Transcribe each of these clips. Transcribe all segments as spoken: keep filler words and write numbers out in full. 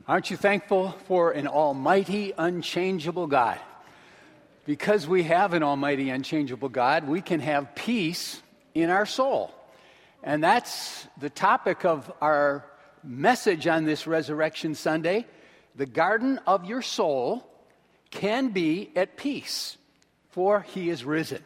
Aren't you thankful for an almighty, unchangeable God? Because we have an almighty, unchangeable God, we can have peace in our soul. And that's the topic of our message on this Resurrection Sunday. The garden of your soul can be at peace, for he is risen.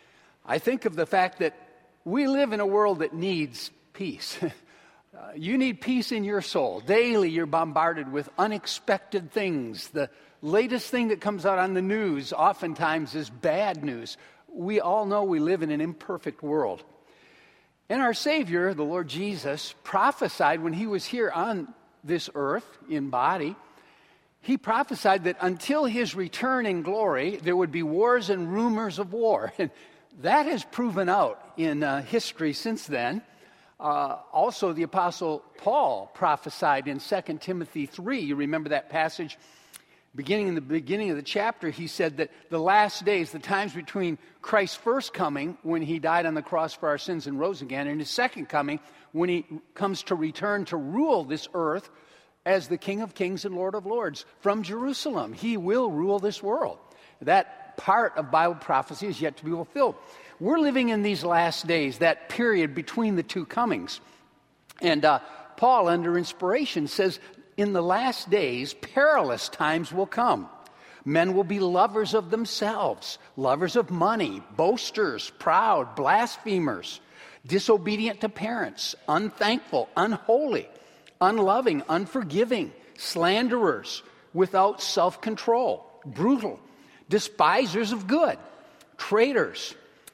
I think of the fact that we live in a world that needs peace. Uh, you need peace in your soul. Daily you're bombarded with unexpected things. The latest thing that comes out on the news oftentimes is bad news. We all know we live in an imperfect world. And our Savior, the Lord Jesus, prophesied when he was here on this earth in body, he prophesied that until his return in glory, there would be wars and rumors of war. And that has proven out in uh, history since then. Uh, also, the Apostle Paul prophesied in Second Timothy three. You remember that passage? Beginning in the beginning of the chapter, he said that the last days, the times between Christ's first coming, when he died on the cross for our sins and rose again, and his second coming, when he comes to return to rule this earth as the King of Kings and Lord of Lords from Jerusalem. He will rule this world. That part of Bible prophecy is yet to be fulfilled. We're living in these last days, that period between the two comings. And uh, Paul, under inspiration, says, in the last days, perilous times will come. Men will be lovers of themselves, lovers of money, boasters, proud, blasphemers, disobedient to parents, unthankful, unholy, unloving, unforgiving, slanderers, without self-control, brutal, despisers of good, traitors,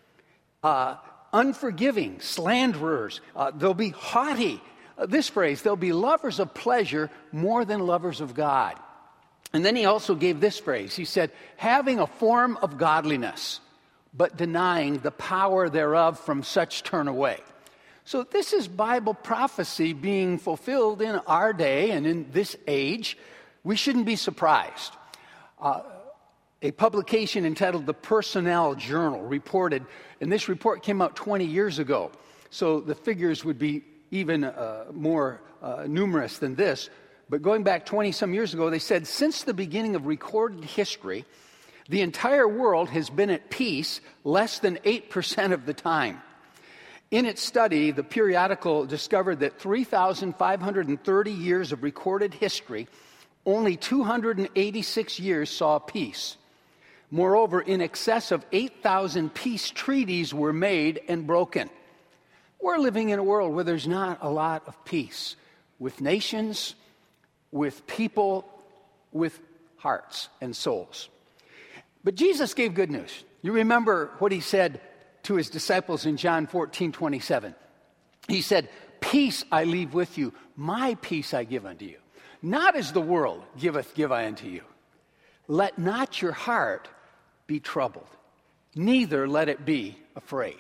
Uh, unforgiving, slanderers. Uh, they'll be haughty. Uh, this phrase, they'll be lovers of pleasure more than lovers of God. And then he also gave this phrase. He said, having a form of godliness, but denying the power thereof, from such turn away. So this is Bible prophecy being fulfilled in our day and in this age. We shouldn't be surprised. Uh, A publication entitled The Personnel Journal reported, and this report came out twenty years ago, so the figures would be even uh, more uh, numerous than this. But going back twenty-some years ago, they said, since the beginning of recorded history, the entire world has been at peace less than eight percent of the time. In its study, the periodical discovered that three thousand five hundred thirty years of recorded history, only two hundred eighty-six years saw peace. Moreover, in excess of eight thousand peace treaties were made and broken. We're living in a world where there's not a lot of peace with nations, with people, with hearts and souls. But Jesus gave good news. You remember what he said to his disciples in John fourteen twenty-seven. He said, peace I leave with you, my peace I give unto you. Not as the world giveth, give I unto you. Let not your heart be troubled, neither let it be afraid.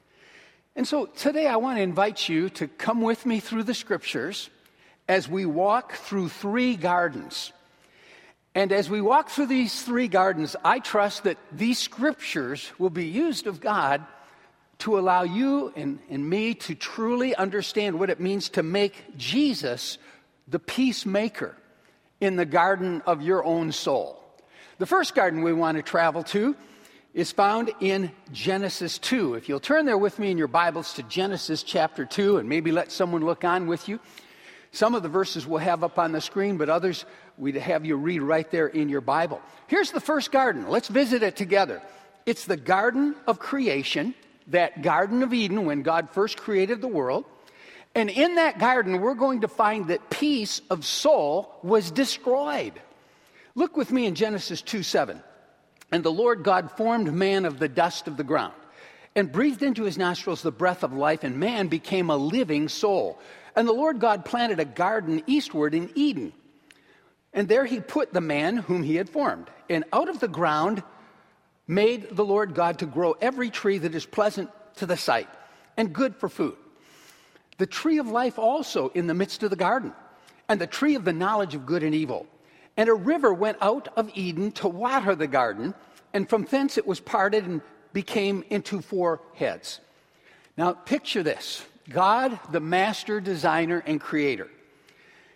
And so today I want to invite you to come with me through the scriptures as we walk through three gardens. And as we walk through these three gardens, I trust that these scriptures will be used of God to allow you and, and me to truly understand what it means to make Jesus the peacemaker in the garden of your own soul. The first garden we want to travel to is found in Genesis two. If you'll turn there with me in your Bibles to Genesis chapter two, and maybe let someone look on with you. Some of the verses we'll have up on the screen, but others we'd have you read right there in your Bible. Here's the first garden. Let's visit it together. It's the garden of creation, that Garden of Eden when God first created the world. And in that garden, we're going to find that peace of soul was destroyed. Look with me in Genesis two seven. And the Lord God formed man of the dust of the ground and breathed into his nostrils the breath of life, and man became a living soul. And the Lord God planted a garden eastward in Eden. And there he put the man whom he had formed. And out of the ground made the Lord God to grow every tree that is pleasant to the sight and good for food. The tree of life also in the midst of the garden, and the tree of the knowledge of good and evil. And a river went out of Eden to water the garden, and from thence it was parted and became into four heads. Now picture this. God, the master designer and creator,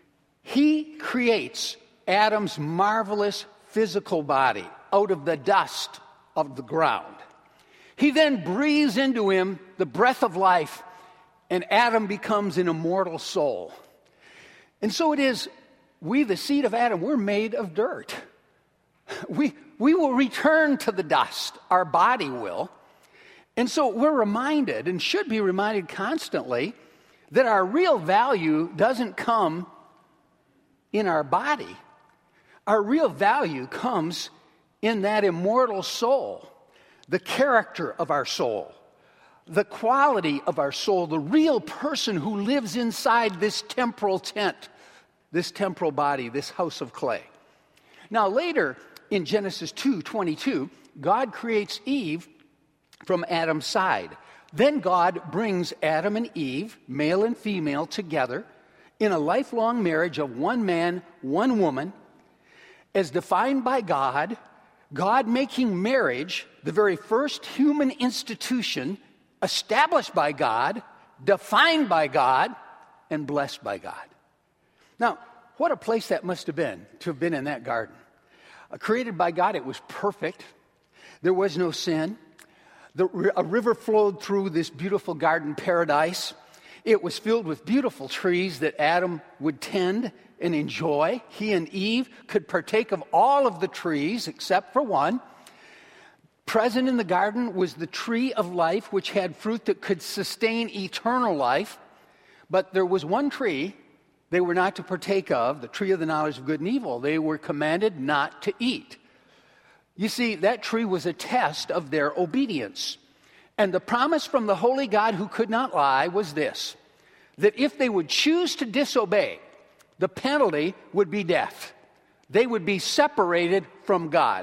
He creates Adam's marvelous physical body out of the dust of the ground. He then breathes into him the breath of life, and Adam becomes an immortal soul. And so it is, we, the seed of Adam, we're made of dirt. We, we will return to the dust, our body will. And so we're reminded, and should be reminded constantly, that our real value doesn't come in our body. Our real value comes in that immortal soul, the character of our soul, the quality of our soul, the real person who lives inside this temporal tent, this temporal body, this house of clay. Now later in Genesis two twenty-two, God creates Eve from Adam's side. Then God brings Adam and Eve, male and female, together in a lifelong marriage of one man, one woman, as defined by God, God making marriage the very first human institution established by God, defined by God, and blessed by God. Now, what a place that must have been to have been in that garden. Uh, created by God, it was perfect. There was no sin. The, a river flowed through this beautiful garden paradise. It was filled with beautiful trees that Adam would tend and enjoy. He and Eve could partake of all of the trees except for one. Present in the garden was the tree of life, which had fruit that could sustain eternal life. But there was one tree they were not to partake of, the tree of the knowledge of good and evil. They were commanded not to eat. You see, that tree was a test of their obedience. And the promise from the holy God who could not lie was this, that if they would choose to disobey, the penalty would be death. They would be separated from God.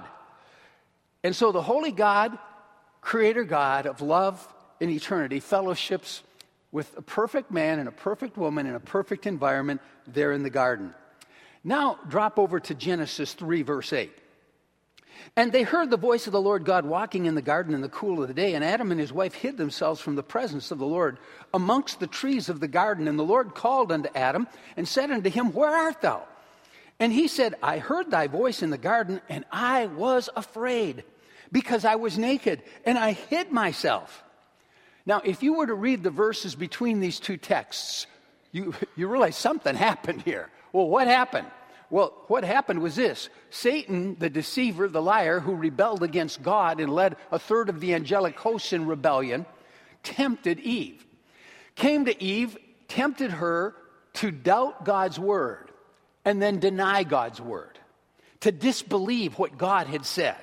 And so the holy God, creator God of love and eternity, fellowships with a perfect man and a perfect woman in a perfect environment there in the garden. Now drop over to Genesis three, verse eight. And they heard the voice of the Lord God walking in the garden in the cool of the day, and Adam and his wife hid themselves from the presence of the Lord amongst the trees of the garden. And the Lord called unto Adam and said unto him, Where art thou? And he said, I heard thy voice in the garden, and I was afraid, because I was naked, and I hid myself. Now, if you were to read the verses between these two texts, you, you realize something happened here. Well, what happened? Well, what happened was this. Satan, the deceiver, the liar, who rebelled against God and led a third of the angelic hosts in rebellion, tempted Eve. Came to Eve, tempted her to doubt God's word and then deny God's word, to disbelieve what God had said.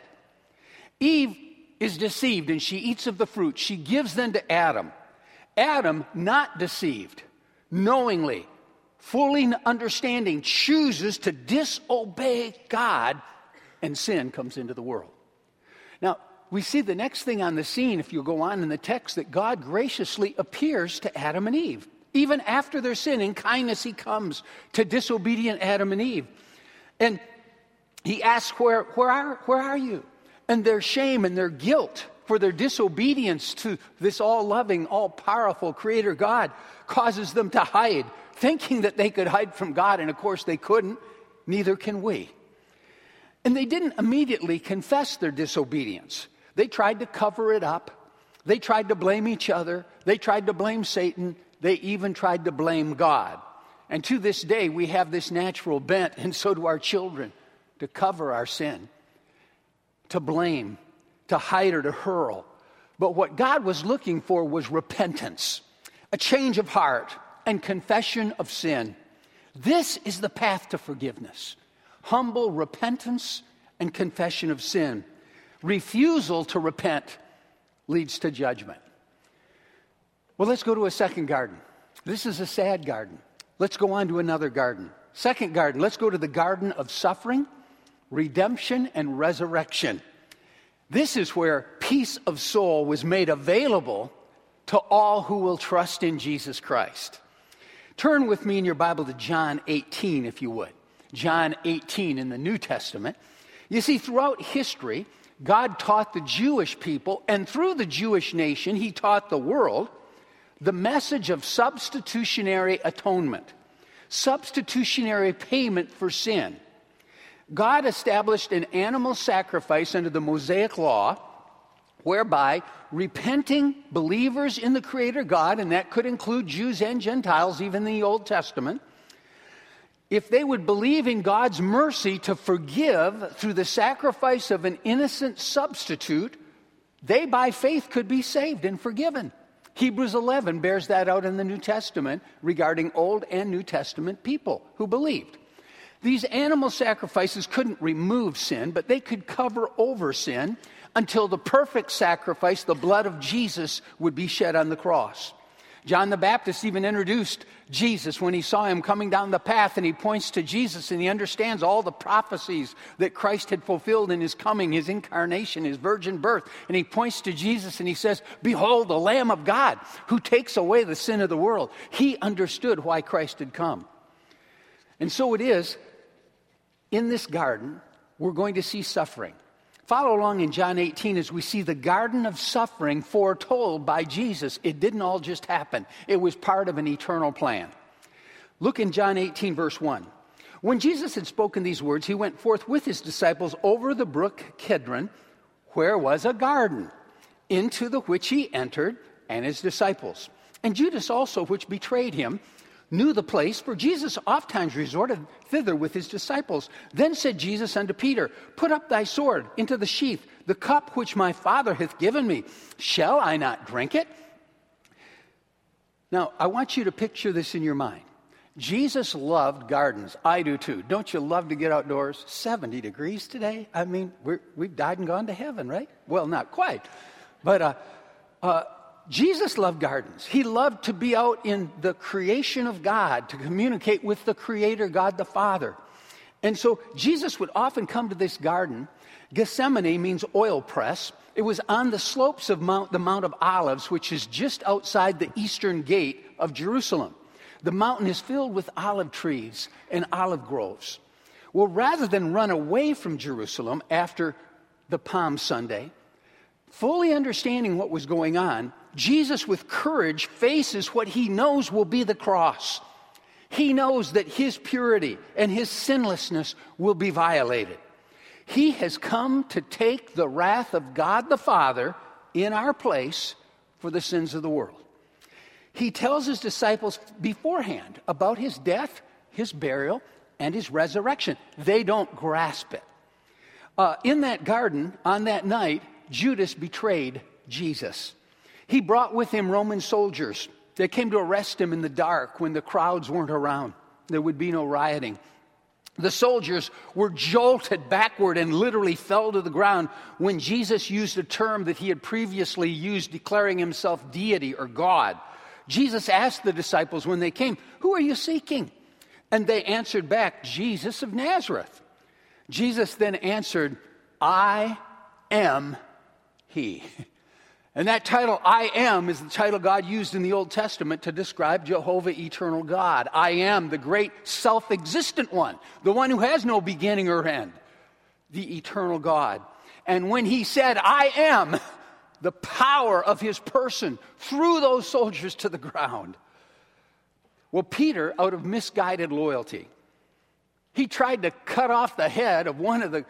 Eve is deceived and she eats of the fruit. She gives them to Adam. Adam, not deceived, knowingly, fully understanding, chooses to disobey God, and sin comes into the world. Now, we see the next thing on the scene, if you go on in the text, that God graciously appears to Adam and Eve. Even after their sin, in kindness, he comes to disobedient Adam and Eve. And he asks, where, where, are, where are you? And their shame and their guilt for their disobedience to this all-loving, all-powerful Creator God causes them to hide, thinking that they could hide from God, and of course they couldn't, neither can we. And they didn't immediately confess their disobedience. They tried to cover it up. They tried to blame each other. They tried to blame Satan. They even tried to blame God. And to this day, we have this natural bent, and so do our children, to cover our sin, to blame, to hide or to hurl. But what God was looking for was repentance, a change of heart, and confession of sin. This is the path to forgiveness. Humble repentance and confession of sin. Refusal to repent leads to judgment. Well, let's go to a second garden. This is a sad garden. Let's go on to another garden. Second garden, let's go to the garden of suffering, redemption, and resurrection. This is where peace of soul was made available to all who will trust in Jesus Christ. Turn with me in your Bible to John eighteen, if you would. John eighteen in the New Testament. You see, throughout history, God taught the Jewish people, and through the Jewish nation, he taught the world the message of substitutionary atonement. substitutionary payment for sin. God established an animal sacrifice under the Mosaic law, whereby repenting believers in the Creator God, and that could include Jews and Gentiles, even in the Old Testament, if they would believe in God's mercy to forgive through the sacrifice of an innocent substitute, they by faith could be saved and forgiven. Hebrews eleven bears that out in the New Testament regarding Old and New Testament people who believed. These animal sacrifices couldn't remove sin, but they could cover over sin until the perfect sacrifice, the blood of Jesus, would be shed on the cross. John the Baptist even introduced Jesus when he saw him coming down the path, and he points to Jesus and he understands all the prophecies that Christ had fulfilled in his coming, his incarnation, his virgin birth. And he points to Jesus and he says, "Behold, the Lamb of God who takes away the sin of the world." He understood why Christ had come. And so it is, in this garden, we're going to see suffering. Follow along in John eighteen as we see the garden of suffering foretold by Jesus. It didn't all just happen. It was part of an eternal plan. Look in John eighteen, verse one. When Jesus had spoken these words, he went forth with his disciples over the brook Kidron, where was a garden, into the which he entered, and his disciples. And Judas also, which betrayed him, knew the place, for Jesus ofttimes resorted thither with his disciples. Then said Jesus unto Peter, "Put up thy sword into the sheath. The cup which my Father hath given me, shall I not drink it?" Now, I want you to picture this in your mind. Jesus loved gardens. I do too. Don't you love to get outdoors? seventy degrees today. I mean, we're, we've died and gone to heaven, right? Well, not quite. But uh, uh, Jesus loved gardens. He loved to be out in the creation of God, to communicate with the Creator, God the Father. And so Jesus would often come to this garden. Gethsemane means oil press. It was on the slopes of Mount, the Mount of Olives, which is just outside the eastern gate of Jerusalem. The mountain is filled with olive trees and olive groves. Well, rather than run away from Jerusalem after the Palm Sunday, fully understanding what was going on, Jesus with courage faces what he knows will be the cross. He knows that his purity and his sinlessness will be violated. He has come to take the wrath of God the Father in our place for the sins of the world. He tells his disciples beforehand about his death, his burial, and his resurrection. They don't grasp it. Uh, in that garden, on that night, Judas betrayed Jesus. He brought with him Roman soldiers. They came to arrest him in the dark when the crowds weren't around. There would be no rioting. The soldiers were jolted backward and literally fell to the ground when Jesus used a term that he had previously used, declaring himself deity or God. Jesus asked the disciples when they came, "Who are you seeking?" And they answered back, "Jesus of Nazareth." Jesus then answered, "I am he." And that title, "I am," is the title God used in the Old Testament to describe Jehovah, eternal God. I am, the great self-existent one, the one who has no beginning or end, the eternal God. And when he said, "I am," the power of his person threw those soldiers to the ground. Well, Peter, out of misguided loyalty, he tried to cut off the head of one of the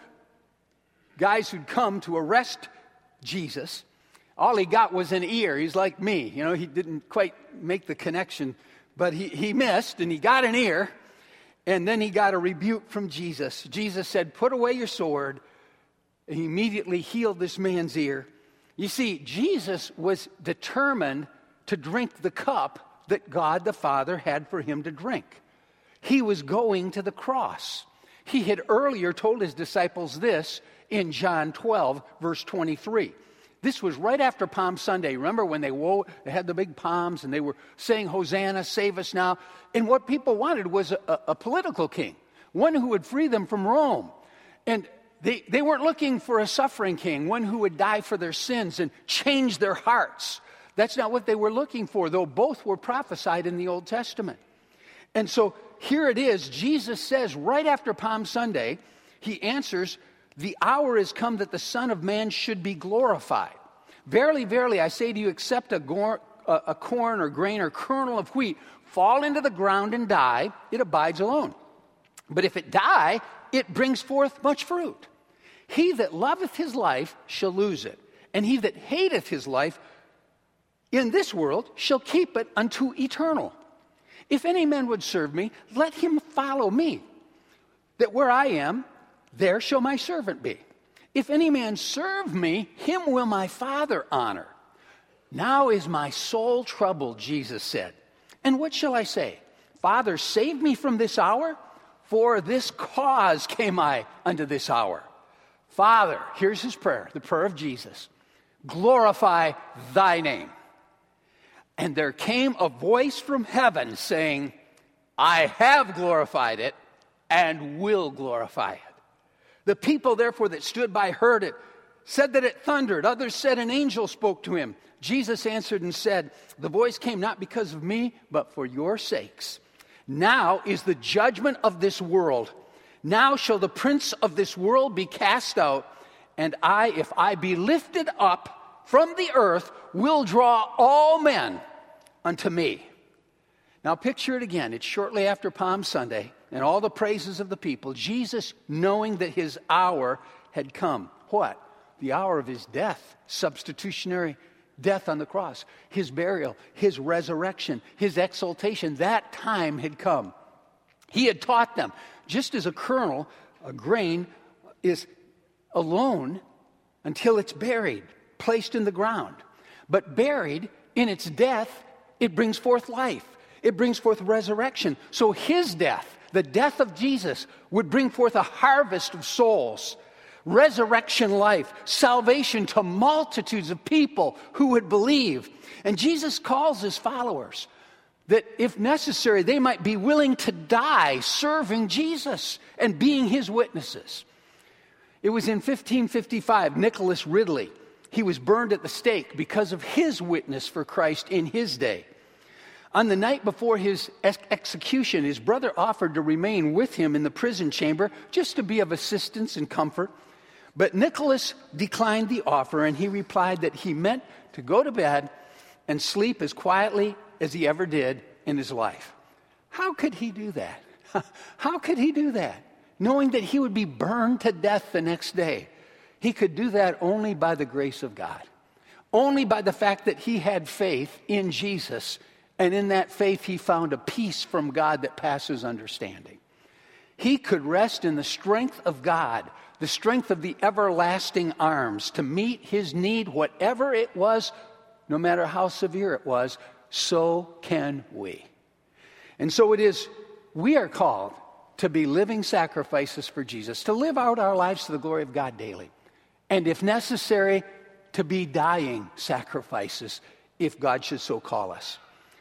guys who'd come to arrest Jesus. All he got was an ear. He's like me. You know, he didn't quite make the connection, but he, he missed, and he got an ear, and then he got a rebuke from Jesus. Jesus said, "Put away your sword." And he immediately healed this man's ear. You see, Jesus was determined to drink the cup that God the Father had for him to drink. He was going to the cross. He had earlier told his disciples this in John twelve, verse twenty-three. This was right after Palm Sunday. Remember when they, wove, they had the big palms and they were saying, "Hosanna, save us now." And what people wanted was a, a political king, one who would free them from Rome. And they, they weren't looking for a suffering king, one who would die for their sins and change their hearts. That's not what they were looking for, though both were prophesied in the Old Testament. And so here it is. Jesus says right after Palm Sunday, he answers, "The hour is come that the Son of Man should be glorified. Verily, verily, I say to you, except a, gore, a, a corn or grain or kernel of wheat fall into the ground and die, it abides alone. But if it die, it brings forth much fruit. He that loveth his life shall lose it, and he that hateth his life in this world shall keep it unto eternal. If any man would serve me, let him follow me, that where I am, there shall my servant be. If any man serve me, him will my Father honor. Now is my soul troubled, Jesus said. And what shall I say? Father, save me from this hour, for this cause came I unto this hour. Father, here's his prayer, the prayer of Jesus. Glorify thy name. And there came a voice from heaven saying, I have glorified it and will glorify it. The people, therefore, that stood by heard it, said that it thundered. Others said an angel spoke to him. Jesus answered and said, the voice came not because of me, but for your sakes. Now is the judgment of this world. Now shall the prince of this world be cast out, and I, if I be lifted up from the earth, will draw all men unto me. Now picture it again. It's shortly after Palm Sunday, and all the praises of the people. Jesus, knowing that his hour had come. What? The hour of his death, substitutionary death on the cross, his burial, his resurrection, his exaltation. That time had come. He had taught them, just as a kernel, a grain, is alone until it's buried, placed in the ground. But buried in its death, it brings forth life. It brings forth resurrection. So his death, the death of Jesus, would bring forth a harvest of souls, resurrection life, salvation to multitudes of people who would believe. And Jesus calls his followers that if necessary, they might be willing to die serving Jesus and being his witnesses. It was in fifteen fifty-five, Nicholas Ridley, he was burned at the stake because of his witness for Christ in his day. On the night before his ex- execution, his brother offered to remain with him in the prison chamber just to be of assistance and comfort. But Nicholas declined the offer, and he replied that he meant to go to bed and sleep as quietly as he ever did in his life. How could he do that? How could he do that? Knowing that he would be burned to death the next day. He could do that only by the grace of God. Only by the fact that he had faith in Jesus. And in that faith, he found a peace from God that passes understanding. He could rest in the strength of God, the strength of the everlasting arms to meet his need, whatever it was, no matter how severe it was. So can we. And so it is, we are called to be living sacrifices for Jesus, to live out our lives to the glory of God daily. And if necessary, to be dying sacrifices, if God should so call us.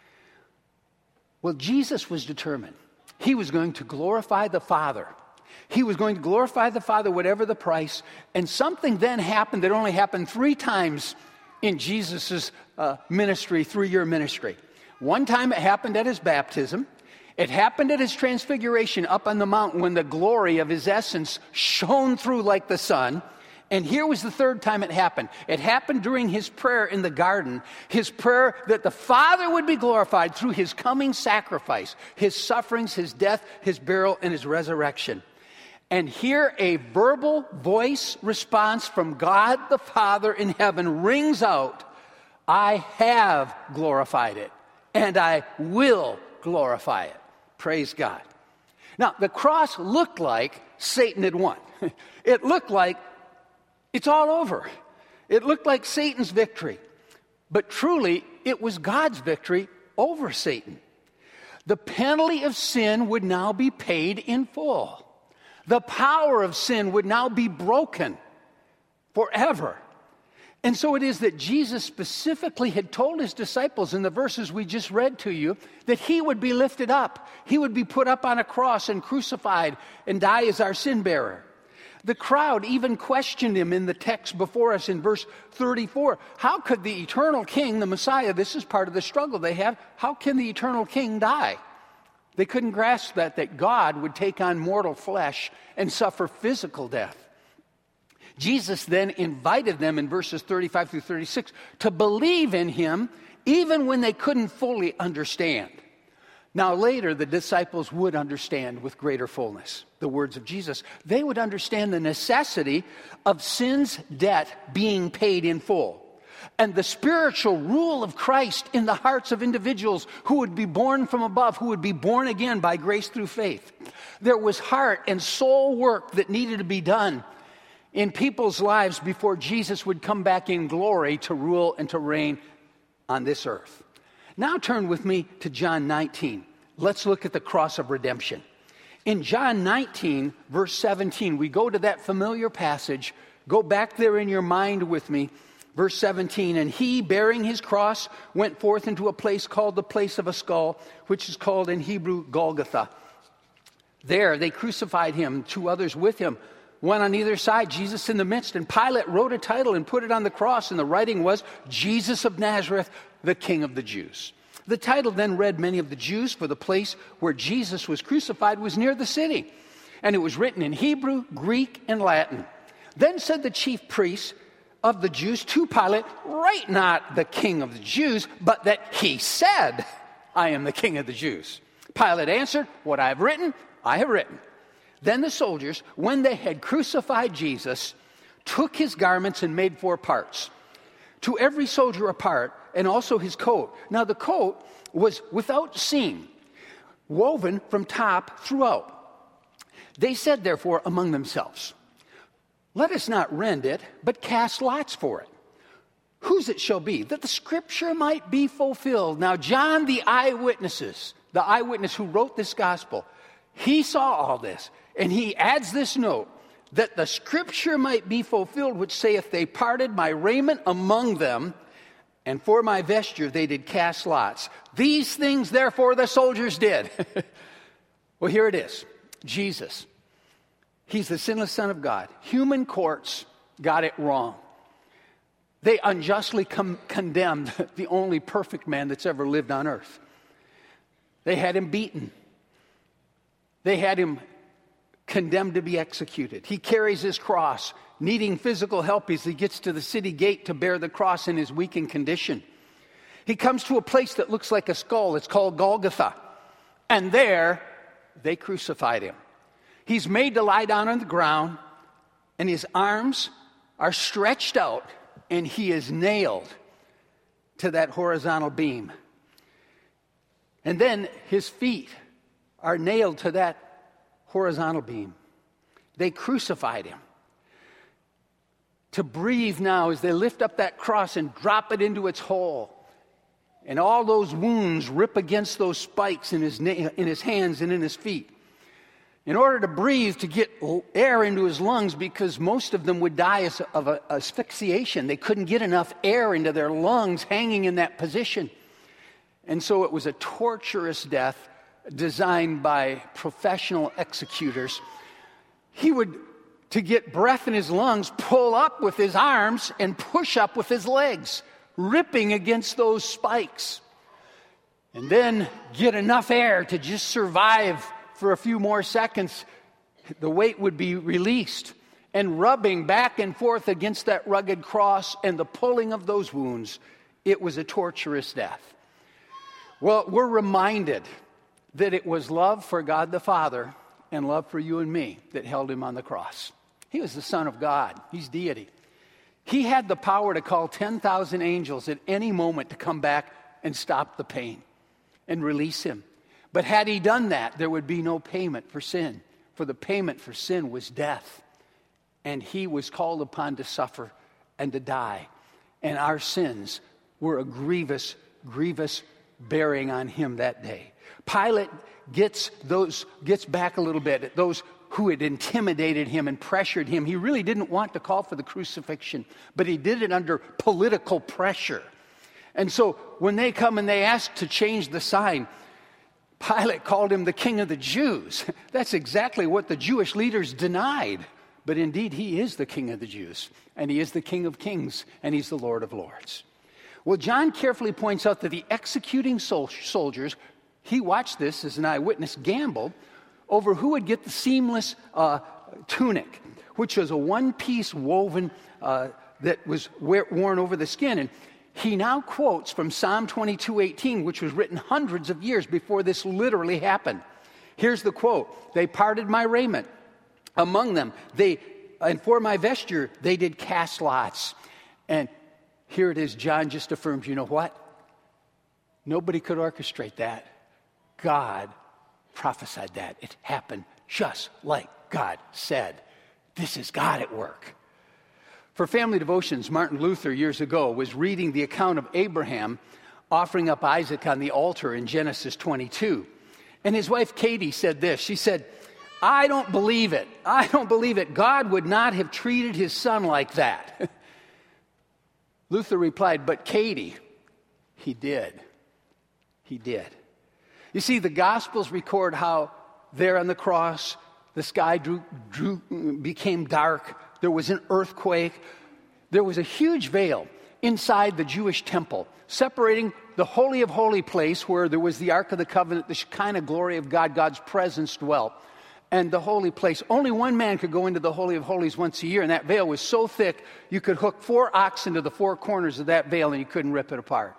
Well, Jesus was determined. He was going to glorify the Father. He was going to glorify the Father, whatever the price. And something then happened that only happened three times in Jesus' uh, ministry, three-year ministry. One time it happened at his baptism. It happened at his transfiguration up on the mountain when the glory of his essence shone through like the sun. And here was the third time it happened. It happened during his prayer in the garden, his prayer that the Father would be glorified through his coming sacrifice, his sufferings, his death, his burial, and his resurrection. And here a verbal voice response from God the Father in heaven rings out, I have glorified it, and I will glorify it. Praise God. Now, the cross looked like Satan had won. It looked like it's all over. It looked like Satan's victory. But truly, it was God's victory over Satan. The penalty of sin would now be paid in full. The power of sin would now be broken forever. And so it is that Jesus specifically had told his disciples in the verses we just read to you that he would be lifted up. He would be put up on a cross and crucified and die as our sin bearer. The crowd even questioned him in the text before us in verse thirty-four. How could the eternal king, the Messiah, this is part of the struggle they have, how can the eternal king die? They couldn't grasp that, that God would take on mortal flesh and suffer physical death. Jesus then invited them in verses thirty-five through thirty-six to believe in him even when they couldn't fully understand. Now later, the disciples would understand with greater fullness the words of Jesus. They would understand the necessity of sin's debt being paid in full, and the spiritual rule of Christ in the hearts of individuals who would be born from above, who would be born again by grace through faith. There was heart and soul work that needed to be done in people's lives before Jesus would come back in glory to rule and to reign on this earth. Now turn with me to John nineteen. Let's look at the cross of redemption. In John nineteen, verse seventeen, we go to that familiar passage. Go back there in your mind with me. Verse seventeen, and he, bearing his cross, went forth into a place called the place of a skull, which is called in Hebrew Golgotha. There they crucified him, two others with him, one on either side, Jesus in the midst. And Pilate wrote a title and put it on the cross, and the writing was, Jesus of Nazareth, the King of the Jews. The title then read many of the Jews, for the place where Jesus was crucified was near the city. And it was written in Hebrew, Greek, and Latin. Then said the chief priests of the Jews to Pilate, write not the King of the Jews, but that he said, I am the King of the Jews. Pilate answered, what I have written, I have written. Then the soldiers, when they had crucified Jesus, took his garments and made four parts. To every soldier a part, and also his coat. Now the coat was without seam, woven from top throughout. They said, therefore, among themselves, let us not rend it, but cast lots for it, whose it shall be, that the scripture might be fulfilled. Now John, the eyewitnesses, the eyewitness who wrote this gospel, he saw all this, and he adds this note, that the scripture might be fulfilled, which saith, they parted my raiment among them, and for my vesture they did cast lots. These things, therefore, the soldiers did. Well, here it is. Jesus. He's the sinless Son of God. Human courts got it wrong. They unjustly com- condemned the only perfect man that's ever lived on earth. They had him beaten. They had him condemned to be executed. He carries his cross, needing physical help as he gets to the city gate to bear the cross in his weakened condition. He comes to a place that looks like a skull. It's called Golgotha. And there, they crucified him. He's made to lie down on the ground, and his arms are stretched out, and he is nailed to that horizontal beam. And then his feet are nailed to that horizontal beam. They crucified him. To breathe now as they lift up that cross and drop it into its hole. And all those wounds rip against those spikes in his, na- in his hands and in his feet. In order to breathe, to get air into his lungs, because most of them would die of a, asphyxiation. They couldn't get enough air into their lungs hanging in that position. And so it was a torturous death designed by professional executors. He would, to get breath in his lungs, pull up with his arms and push up with his legs, ripping against those spikes. And then get enough air to just survive for a few more seconds. The weight would be released, and rubbing back and forth against that rugged cross and the pulling of those wounds, it was a torturous death. Well, we're reminded that it was love for God the Father and love for you and me that held him on the cross. He was the Son of God. He's deity. He had the power to call ten thousand angels at any moment to come back and stop the pain and release him. But had he done that, there would be no payment for sin. For the payment for sin was death. And he was called upon to suffer and to die. And our sins were a grievous, grievous bearing on him that day. Pilate gets those gets back a little bit at those who had intimidated him and pressured him. He really didn't want to call for the crucifixion, but he did it under political pressure. And so when they come and they ask to change the sign, Pilate called him the King of the Jews. That's exactly what the Jewish leaders denied. But indeed, he is the King of the Jews, and he is the King of Kings, and he's the Lord of Lords. Well, John carefully points out that the executing sol- soldiers, he watched this as an eyewitness, gambled over who would get the seamless uh, tunic, which was a one-piece woven uh, that was wear- worn over the skin. And he now quotes from Psalm twenty-two eighteen, which was written hundreds of years before this literally happened. Here's the quote: "They parted my raiment among them, they and for my vesture they did cast lots." And here it is, John just affirms, you know what? Nobody could orchestrate that. God prophesied that. It happened just like God said. This is God at work. For family devotions, Martin Luther years ago was reading the account of Abraham offering up Isaac on the altar in Genesis twenty-two. And his wife Katie said this. She said, "I don't believe it. I don't believe it. God would not have treated his son like that." Luther replied, "But Katie, he did. He did." You see, the Gospels record how there on the cross, the sky drew, drew, became dark. There was an earthquake. There was a huge veil inside the Jewish temple, separating the Holy of Holy place where there was the Ark of the Covenant, the Shekinah glory of God, God's presence dwelt, and the holy place. Only one man could go into the Holy of Holies once a year, and that veil was so thick you could hook four oxen to the four corners of that veil and you couldn't rip it apart.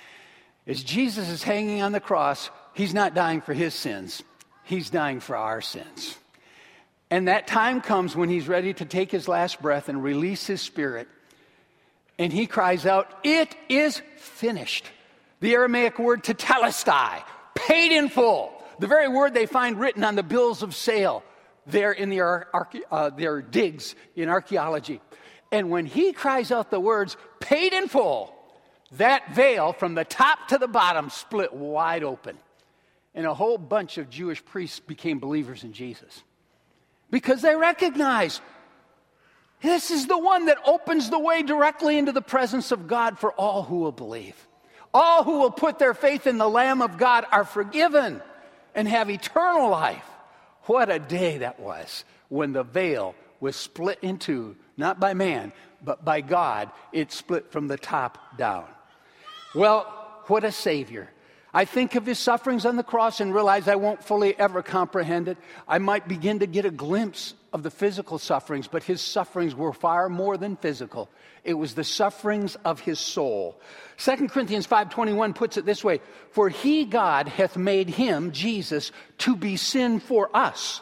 As Jesus is hanging on the cross, he's not dying for his sins. He's dying for our sins. And that time comes when he's ready to take his last breath and release his spirit. And he cries out, "It is finished." The Aramaic word tetelestai, paid in full. The very word they find written on the bills of sale there in their, uh, their digs in archaeology. And when he cries out the words, "paid in full," that veil from the top to the bottom split wide open. And a whole bunch of Jewish priests became believers in Jesus. Because they recognize this is the one that opens the way directly into the presence of God for all who will believe. All who will put their faith in the Lamb of God are forgiven and have eternal life. What a day that was when the veil was split in two, not by man, but by God. It split from the top down. Well, what a Savior. I think of his sufferings on the cross and realize I won't fully ever comprehend it. I might begin to get a glimpse of the physical sufferings, but his sufferings were far more than physical. It was the sufferings of his soul. Second Corinthians five twenty-one puts it this way: "For he, God, hath made him, Jesus, to be sin for us.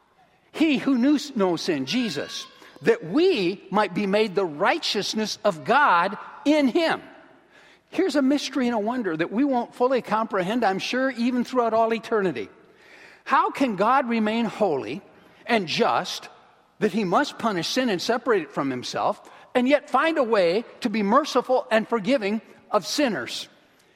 He who knew no sin, Jesus, that we might be made the righteousness of God in him." Here's a mystery and a wonder that we won't fully comprehend, I'm sure, even throughout all eternity. How can God remain holy and just, that he must punish sin and separate it from himself, and yet find a way to be merciful and forgiving of sinners?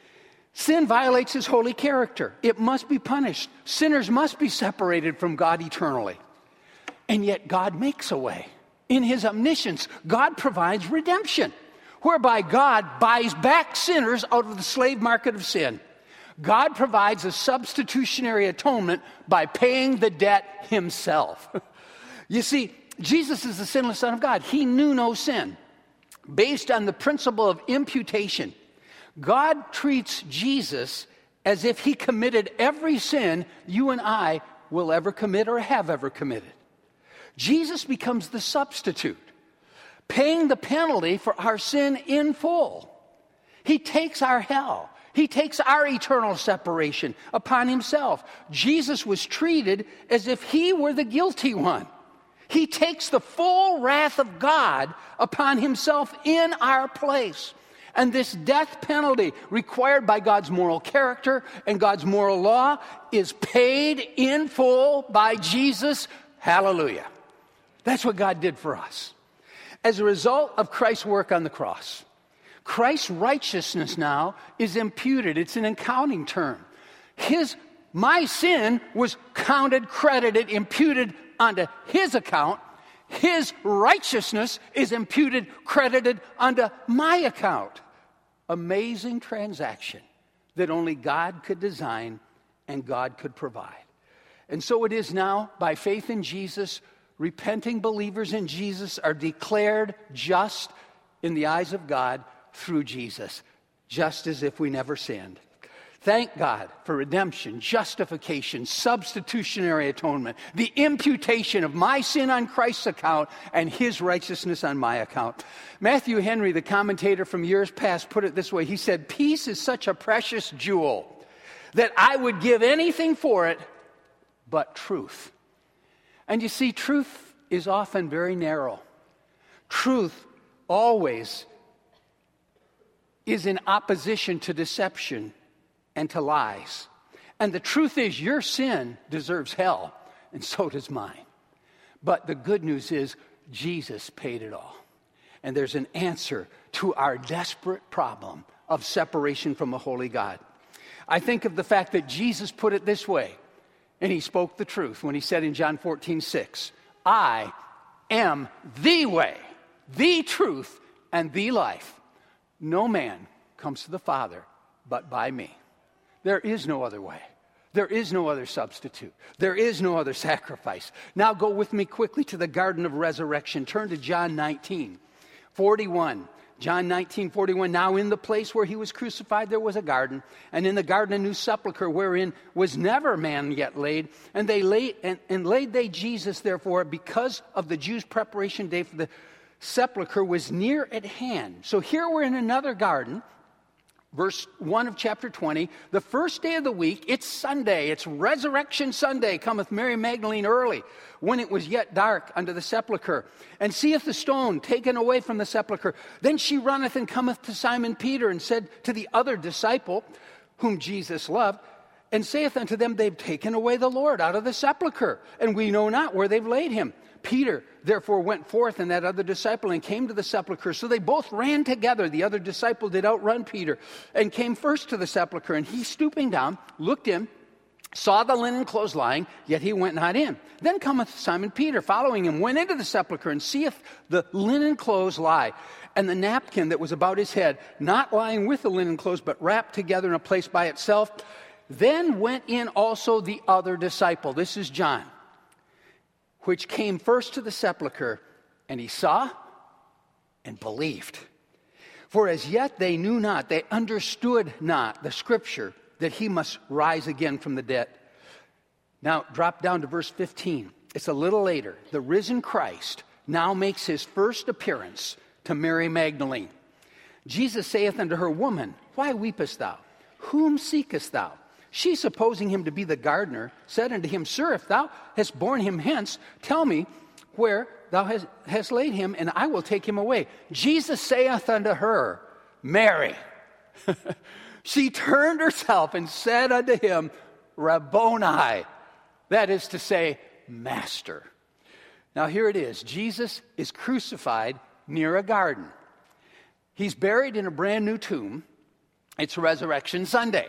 Sin violates his holy character. It must be punished. Sinners must be separated from God eternally. And yet God makes a way. In his omniscience, God provides redemption, whereby God buys back sinners out of the slave market of sin. God provides a substitutionary atonement by paying the debt himself. You see, Jesus is the sinless Son of God. He knew no sin. Based on the principle of imputation, God treats Jesus as if he committed every sin you and I will ever commit or have ever committed. Jesus becomes the substitute, paying the penalty for our sin in full. He takes our hell. He takes our eternal separation upon himself. Jesus was treated as if he were the guilty one. He takes the full wrath of God upon himself in our place. And this death penalty required by God's moral character and God's moral law is paid in full by Jesus. Hallelujah. That's what God did for us. As a result of Christ's work on the cross, Christ's righteousness now is imputed. It's an accounting term. His, my sin was counted, credited, imputed onto his account. His righteousness is imputed, credited onto my account. Amazing transaction that only God could design and God could provide. And so it is now, by faith in Jesus, repenting believers in Jesus are declared just in the eyes of God through Jesus, just as if we never sinned. Thank God for redemption, justification, substitutionary atonement, the imputation of my sin on Christ's account and his righteousness on my account. Matthew Henry, the commentator from years past, put it this way. He said, peace is such a precious jewel that I would give anything for it but truth. And you see, truth is often very narrow. Truth always is in opposition to deception and to lies. And the truth is, your sin deserves hell, and so does mine. But the good news is, Jesus paid it all. And there's an answer to our desperate problem of separation from a holy God. I think of the fact that Jesus put it this way, and he spoke the truth when he said in John fourteen six, I am the way, the truth, and the life. No man comes to the Father but by me. There is no other way. There is no other substitute. There is no other sacrifice. Now go with me quickly to the Garden of Resurrection. Turn to John nineteen forty-one. John nineteen forty-one. Now in the place where he was crucified there was a garden, and in the garden a new sepulchre wherein was never man yet laid. And they laid and, and laid they Jesus therefore, because of the Jews' preparation day for the sepulchre was near at hand. So here we're in another garden. Verse one of chapter twenty, the first day of the week, it's Sunday, it's Resurrection Sunday, cometh Mary Magdalene early, when it was yet dark, unto the sepulchre, and seeth the stone taken away from the sepulchre. Then she runneth and cometh to Simon Peter, and said to the other disciple, whom Jesus loved, and saith unto them, they've taken away the Lord out of the sepulchre, and we know not where they've laid him. Peter therefore went forth, and that other disciple, and came to the sepulchre. So they both ran together. The other disciple did outrun Peter, and came first to the sepulchre. And he, stooping down, looked in, saw the linen clothes lying, yet he went not in. Then cometh Simon Peter, following him, went into the sepulchre, and seeth the linen clothes lie, and the napkin that was about his head, not lying with the linen clothes, but wrapped together in a place by itself. Then went in also the other disciple. This is John, which came first to the sepulchre, and he saw and believed. For as yet they knew not, they understood not the scripture that he must rise again from the dead. Now drop down to verse fifteen. It's a little later. The risen Christ now makes his first appearance to Mary Magdalene. Jesus saith unto her, Woman, why weepest thou? Whom seekest thou? She, supposing him to be the gardener, said unto him, Sir, if thou hast borne him hence, tell me where thou hast, hast laid him, and I will take him away. Jesus saith unto her, Mary. She turned herself and said unto him, Rabboni. That is to say, Master. Now here it is. Jesus is crucified near a garden. He's buried in a brand new tomb. It's Resurrection Sunday.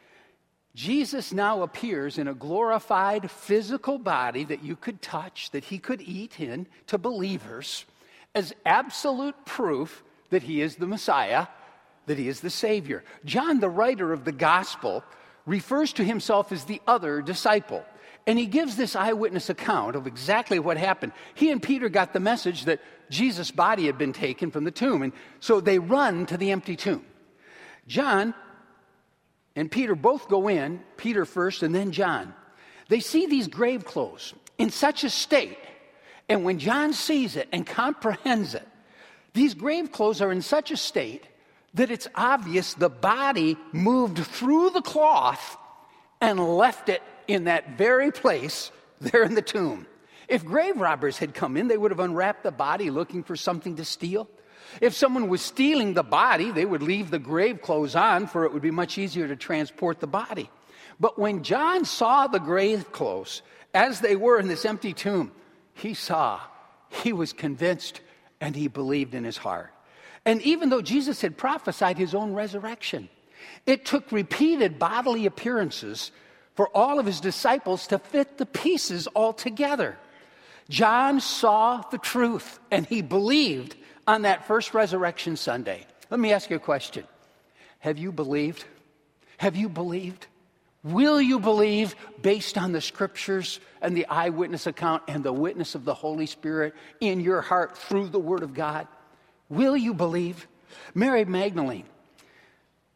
Jesus now appears in a glorified physical body that you could touch, that he could eat in, to believers, as absolute proof that he is the Messiah, that he is the Savior. John, the writer of the gospel, refers to himself as the other disciple. And he gives this eyewitness account of exactly what happened. He and Peter got the message that Jesus' body had been taken from the tomb, and so they run to the empty tomb. John and Peter both go in, Peter first and then John. They see these grave clothes in such a state, and when John sees it and comprehends it, these grave clothes are in such a state that it's obvious the body moved through the cloth and left it in that very place there in the tomb. If grave robbers had come in, they would have unwrapped the body looking for something to steal. If someone was stealing the body, they would leave the grave clothes on, for it would be much easier to transport the body. But when John saw the grave clothes as they were in this empty tomb, he saw, he was convinced, and he believed in his heart. And even though Jesus had prophesied his own resurrection, it took repeated bodily appearances for all of his disciples to fit the pieces all together. John saw the truth, and he believed on that first Resurrection Sunday. Let me ask you a question. Have you believed? Have you believed? Will you believe based on the scriptures and the eyewitness account and the witness of the Holy Spirit in your heart through the Word of God? Will you believe? Mary Magdalene,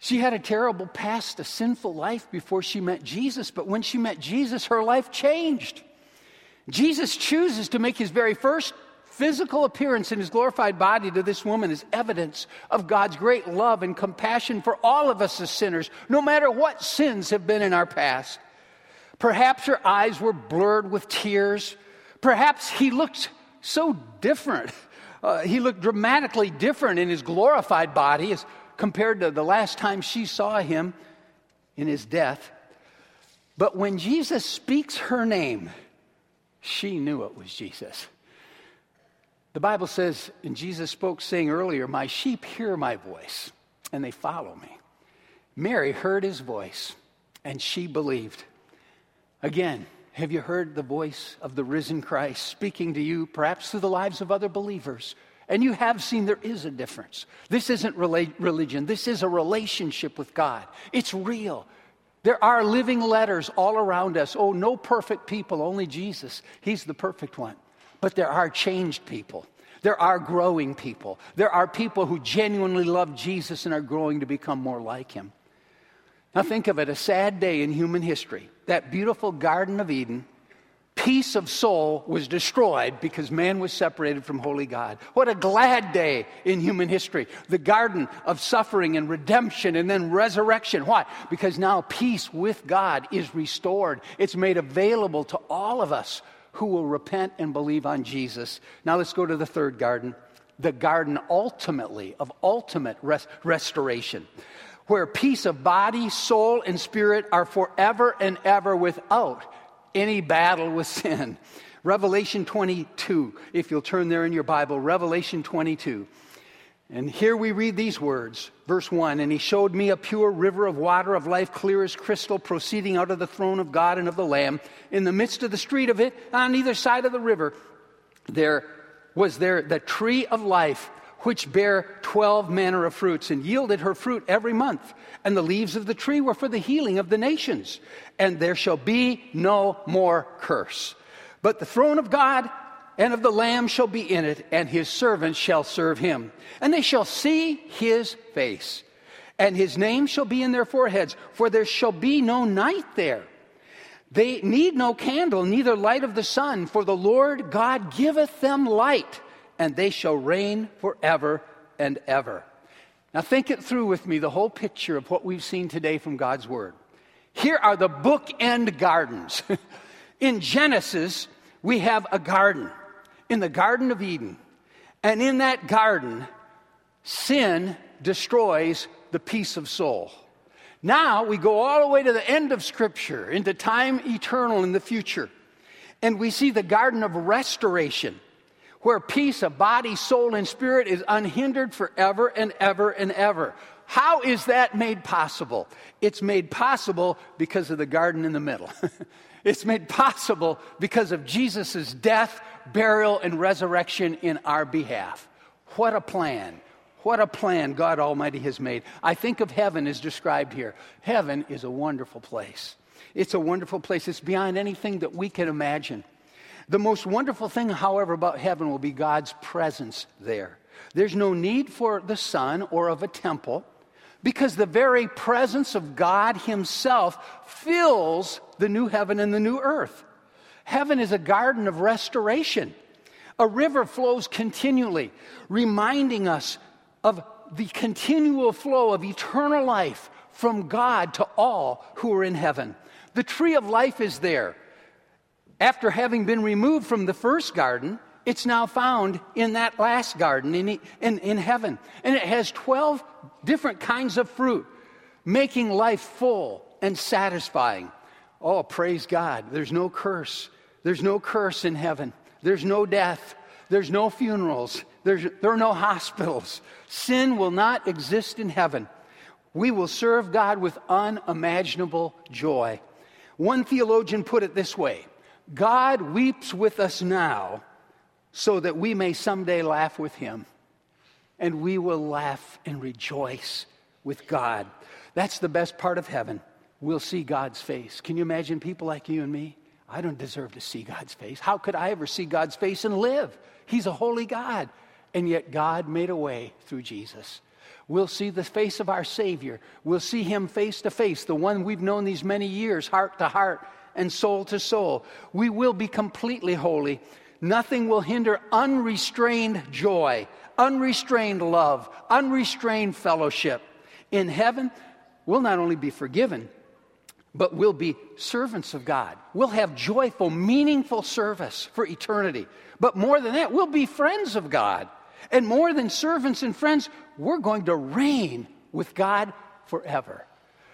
She had a terrible past, a sinful life before she met Jesus, but when she met Jesus, her life changed. Jesus chooses to make his very first physical appearance in his glorified body to this woman as evidence of God's great love and compassion for all of us as sinners, no matter what sins have been in our past. Perhaps her eyes were blurred with tears. Perhaps he looked so different. Uh, he looked dramatically different in his glorified body as compared to the last time she saw him in his death. But when Jesus speaks her name, she knew it was Jesus. The Bible says, and Jesus spoke saying earlier, "My sheep hear my voice, and they follow me." Mary heard his voice, and she believed. Again, have you heard the voice of the risen Christ speaking to you, perhaps through the lives of other believers? And you have seen there is a difference. This isn't rela- religion. This is a relationship with God. It's real. There are living letters all around us. Oh, no perfect people, only Jesus. He's the perfect one. But there are changed people. There are growing people. There are people who genuinely love Jesus and are growing to become more like him. Now think of it, a sad day in human history. That beautiful Garden of Eden, peace of soul, was destroyed because man was separated from holy God. What a glad day in human history. The garden of suffering and redemption and then resurrection. Why? Because now peace with God is restored. It's made available to all of us who will repent and believe on Jesus. Now let's go to the third garden. The garden ultimately of ultimate res- restoration. Where peace of body, soul, and spirit are forever and ever without any battle with sin. Revelation twenty-two, if you'll turn there in your Bible, Revelation twenty-two. And here we read these words, verse one, "And he showed me a pure river of water of life, clear as crystal, proceeding out of the throne of God and of the Lamb. In the midst of the street of it, on either side of the river, there was there the tree of life, which bare twelve manner of fruits, and yielded her fruit every month. And the leaves of the tree were for the healing of the nations. And there shall be no more curse. But the throne of God and of the Lamb shall be in it, and his servants shall serve him. And they shall see his face, and his name shall be in their foreheads, for there shall be no night there. They need no candle, neither light of the sun, for the Lord God giveth them light, and they shall reign forever and ever." Now think it through with me, the whole picture of what we've seen today from God's Word. Here are the bookend gardens. In Genesis, we have a garden, in the Garden of Eden. And in that garden, sin destroys the peace of soul. Now we go all the way to the end of Scripture, into time eternal in the future. And we see the garden of restoration, where peace of body, soul, and spirit is unhindered forever and ever and ever. How is that made possible? It's made possible because of the garden in the middle. It's made possible because of Jesus' death, burial, and resurrection in our behalf. What a plan. What a plan God Almighty has made. I think of heaven as described here. Heaven is a wonderful place. It's a wonderful place. It's beyond anything that we can imagine. The most wonderful thing, however, about heaven will be God's presence there. There's no need for the sun or of a temple, because the very presence of God himself fills the new heaven and the new earth. Heaven is a garden of restoration. A river flows continually, reminding us of the continual flow of eternal life from God to all who are in heaven. The tree of life is there. After having been removed from the first garden, it's now found in that last garden in, in, in heaven. And it has twelve different kinds of fruit, making life full and satisfying. Oh, praise God. There's no curse. There's no curse in heaven. There's no death. There's no funerals. There's, there are no hospitals. Sin will not exist in heaven. We will serve God with unimaginable joy. One theologian put it this way: God weeps with us now so that we may someday laugh with him. And we will laugh and rejoice with God. That's the best part of heaven. We'll see God's face. Can you imagine people like you and me? I don't deserve to see God's face. How could I ever see God's face and live? He's a holy God. And yet God made a way through Jesus. We'll see the face of our Savior. We'll see him face to face, the one we've known these many years, heart to heart and soul to soul. We will be completely holy. Nothing will hinder unrestrained joy, unrestrained love, unrestrained fellowship. In heaven, we'll not only be forgiven, but we'll be servants of God. We'll have joyful, meaningful service for eternity. But more than that, we'll be friends of God. And more than servants and friends, we're going to reign with God forever.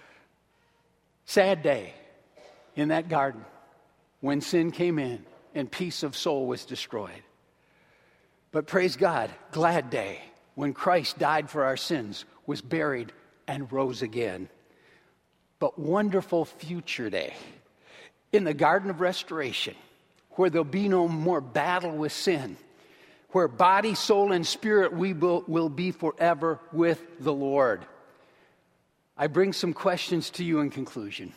Sad day in that garden when sin came in and peace of soul was destroyed. But praise God, glad day when Christ died for our sins, was buried, and rose again. But wonderful future day in the garden of restoration, where there'll be no more battle with sin, where body, soul, and spirit we will, will be forever with the Lord. I bring some questions to you in conclusion.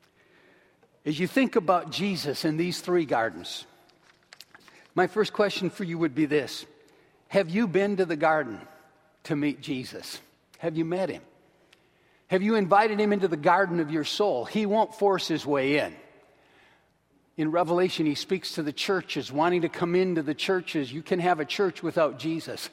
As you think about Jesus in these three gardens, my first question for you would be this: have you been to the garden to meet Jesus? Have you met him? Have you invited him into the garden of your soul? He won't force his way in. In Revelation, he speaks to the churches, wanting to come into the churches. You can have a church without Jesus.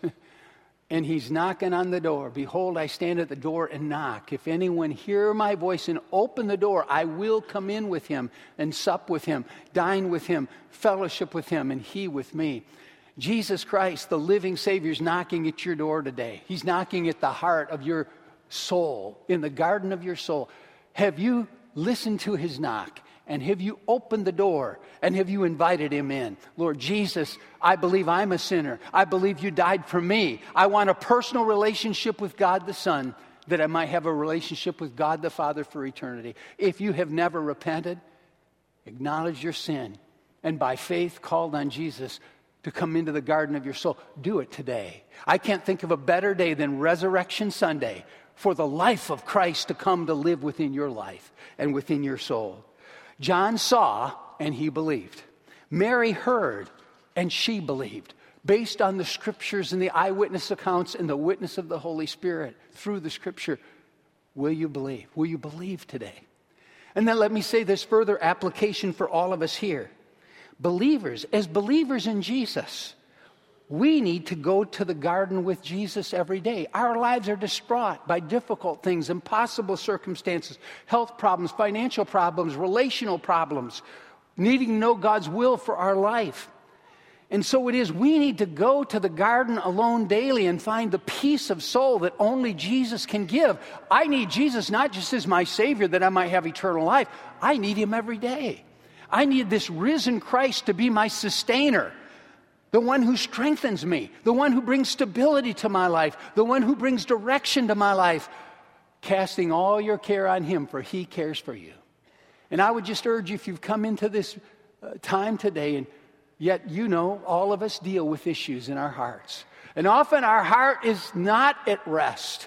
And he's knocking on the door. Behold, I stand at the door and knock. If anyone hear my voice and open the door, I will come in with him and sup with him, dine with him, fellowship with him, and he with me. Jesus Christ, the living Savior, is knocking at your door today. He's knocking at the heart of your soul, in the garden of your soul. Have you listened to his knock? And have you opened the door? And have you invited him in? Lord Jesus, I believe I'm a sinner. I believe you died for me. I want a personal relationship with God the Son, that I might have a relationship with God the Father for eternity. If you have never repented, acknowledge your sin, and by faith called on Jesus to come into the garden of your soul, do it today. I can't think of a better day than Resurrection Sunday for the life of Christ to come to live within your life and within your soul. John saw and he believed. Mary heard and she believed, based on the scriptures and the eyewitness accounts and the witness of the Holy Spirit through the scripture. Will you believe? Will you believe today? And then let me say this further application for all of us here. Believers, as believers in Jesus, we need to go to the garden with Jesus every day. Our lives are distraught by difficult things, impossible circumstances, health problems, financial problems, relational problems, needing to know God's will for our life. And so it is, we need to go to the garden alone daily and find the peace of soul that only Jesus can give. I need Jesus not just as my Savior that I might have eternal life. I need him every day. I need this risen Christ to be my sustainer, the one who strengthens me, the one who brings stability to my life, the one who brings direction to my life, casting all your care on him, for he cares for you. And I would just urge you, if you've come into this uh, time today, and yet you know all of us deal with issues in our hearts, and often our heart is not at rest,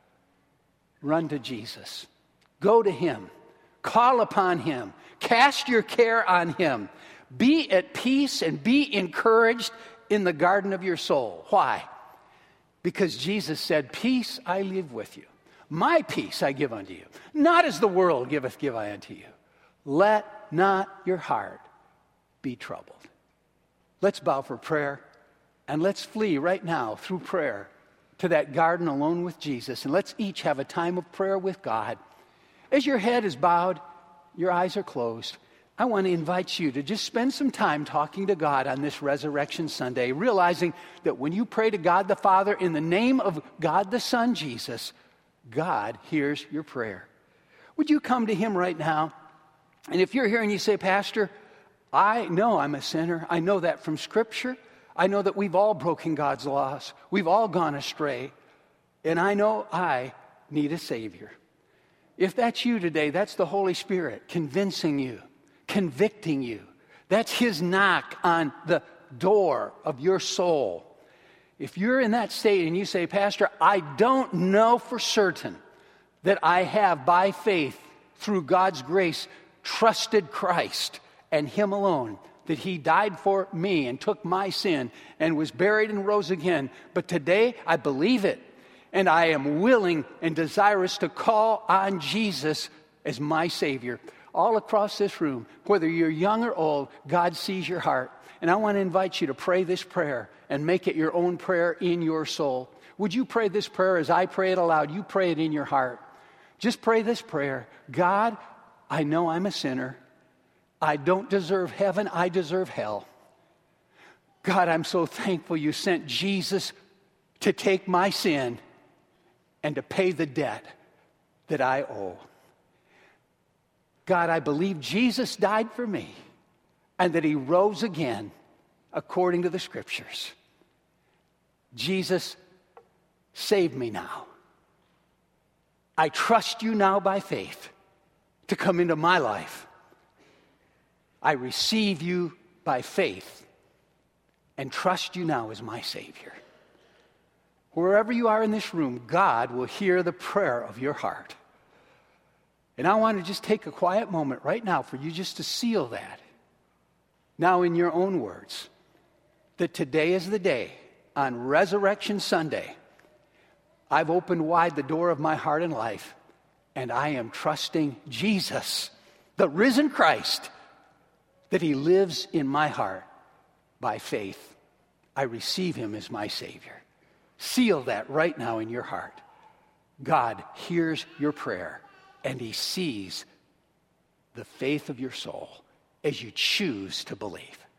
run to Jesus. Go to him. Call upon him. Cast your care on him. Be at peace and be encouraged in the garden of your soul. Why? Because Jesus said, peace I leave with you. My peace I give unto you. Not as the world giveth, give I unto you. Let not your heart be troubled. Let's bow for prayer, and let's flee right now through prayer to that garden alone with Jesus. And let's each have a time of prayer with God. As your head is bowed, your eyes are closed, I want to invite you to just spend some time talking to God on this Resurrection Sunday, realizing that when you pray to God the Father in the name of God the Son, Jesus, God hears your prayer. Would you come to him right now? And if you're here and you say, Pastor, I know I'm a sinner. I know that from Scripture. I know that we've all broken God's laws. We've all gone astray. And I know I need a Savior. If that's you today, that's the Holy Spirit convincing you, convicting you. That's his knock on the door of your soul. If you're in that state and you say, Pastor, I don't know for certain that I have by faith through God's grace trusted Christ and him alone, that he died for me and took my sin and was buried and rose again, but today I believe it. and I am willing and desirous to call on Jesus as my Savior. All across this room, whether you're young or old, God sees your heart. And I want to invite you to pray this prayer and make it your own prayer in your soul. Would you pray this prayer as I pray it aloud? You pray it in your heart. Just pray this prayer. God, I know I'm a sinner. I don't deserve heaven. I deserve hell. God, I'm so thankful you sent Jesus to take my sin and to pay the debt that I owe. God, I believe Jesus died for me and that he rose again according to the scriptures. Jesus, save me now. I trust you now by faith to come into my life. I receive you by faith and trust you now as my Savior. Wherever you are in this room, God will hear the prayer of your heart. And I want to just take a quiet moment right now for you just to seal that. Now in your own words, that today is the day, on Resurrection Sunday, I've opened wide the door of my heart and life, and I am trusting Jesus, the risen Christ, that he lives in my heart by faith. I receive him as my Savior. Seal that right now in your heart. God hears your prayer, and he sees the faith of your soul as you choose to believe.